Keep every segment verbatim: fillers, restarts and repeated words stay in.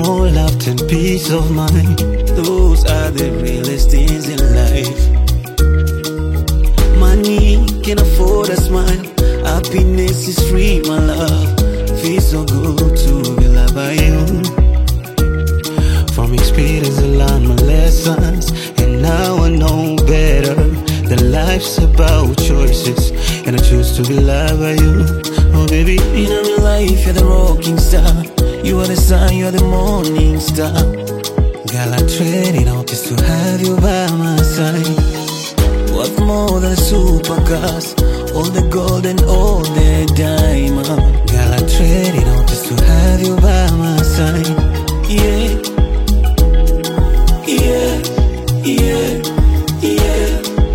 more love and peace of mind. Those are the realest things in life. Money can afford a smile. Happiness is free, my love. Feels so good to be loved by you. From experience I learned my lessons, and now I know better that life's about choices, and I choose to be loved by you. Oh baby, in my life you're the rocking star. You are the sun, you are the morning star. Girl, I trade it all just to have you by my side. What more than supercars, all the gold and all the diamond. Girl, I trade it all just to have you by my side. Yeah. Yeah, yeah, yeah,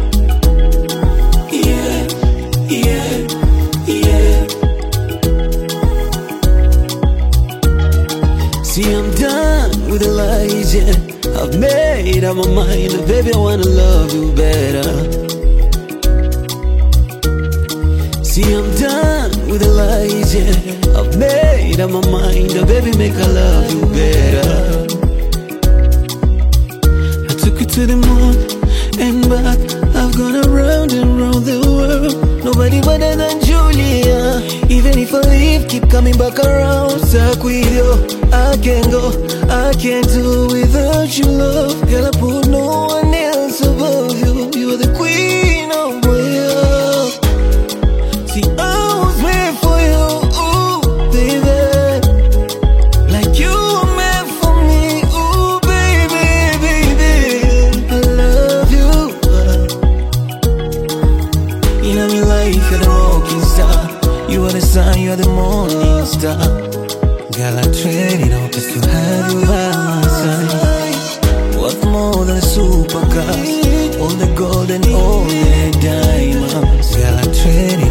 yeah, yeah, yeah. See, I'm done with the lies, yeah. I've made up my mind, baby, I wanna love you better. See, I'm done with the lies, yeah. I've made up my mind, baby, make I love you better. To the moon and back, I've gone around and round the world. Nobody better than Julia. Even if I leave, keep coming back around. Stuck with you, I can't go, I can't do without you, love. Girl, I put no one else above you. You're the queen of my heart. See, I was made for you, ooh, baby. Like you were meant for me, ooh, baby, baby. In my life, you're the rocking star. You are the sun, you are the morning star. Girl, I trade it all just to have you by my side. What more than supercars, all the gold and all the diamonds. Girl, I trade it